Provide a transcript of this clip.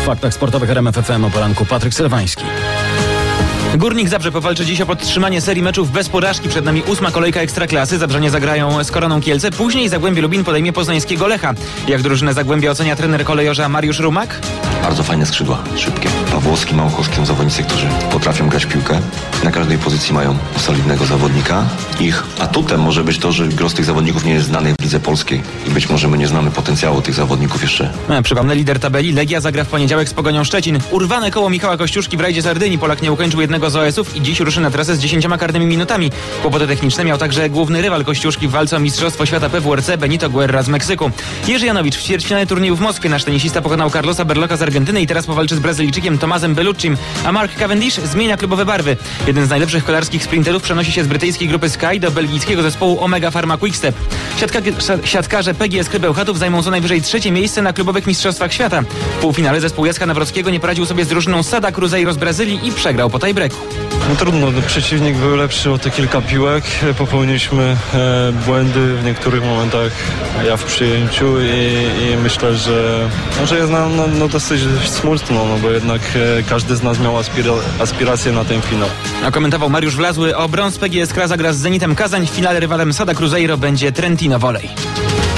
W faktach sportowych RMF FM o poranku Patryk Sylwański. Górnik Zabrze powalczy dziś o podtrzymanie serii meczów bez porażki. Przed nami 8. kolejka Ekstraklasy. Zabrzanie zagrają z Koroną Kielce. Później Zagłębie Lubin podejmie poznańskiego Lecha. Jak drużynę Zagłębia ocenia trener kolejorza Mariusz Rumak? Bardzo fajne skrzydła, szybkie. Pawłowski, Małkowski to zawodnicy, którzy potrafią grać w piłkę. Na każdej pozycji mają solidnego zawodnika. Ich atutem może być to, że gros tych zawodników nie jest znany w lidze polskiej. I być może my nie znamy potencjału tych zawodników jeszcze. Przypomnę, lider tabeli Legia zagra w poniedziałek z Pogonią Szczecin. Urwane koło Michała Kościuszki w rajdzie Sardynii. Polak nie ukończył jednego z OS-ów i dziś ruszy na trasę z 10 karnymi minutami. Kłopoty techniczne miał także główny rywal Kościuszki w walce o Mistrzostwo Świata PWRC Benito Guerra z Meksyku. Jerzy Janowicz w ćwierćfinale turnieju w Moskwie. Nasz tenisista pokonał Carlosa Berlocka z Argentyny i teraz powalczy z Brazylijczykiem Tomazem Belluccim, a Mark Cavendish zmienia klubowe barwy. Jeden z najlepszych kolarskich sprinterów przenosi się z brytyjskiej grupy Sky do belgijskiego zespołu Omega Pharma Quickstep. Siatkarze PGS Bełchatów zajmą co najwyżej 3. miejsce na klubowych mistrzostwach świata. W półfinale zespół Jacka Nawrockiego nie poradził sobie z drużyną Sada Cruzeiro z Brazylii i przegrał po tiebreaku. No trudno, przeciwnik był lepszy o te kilka piłek. Popełniliśmy błędy w niektórych momentach, ja w przyjęciu i myślę, że jest nam dosyć smutno, bo jednak każdy z nas miał aspiracje na ten finał. A komentował Mariusz Wlazły. O brąz PGS Kra zagra z Zenitem Kazań. W finale rywalem Sada Cruzeiro będzie Trentino Volley.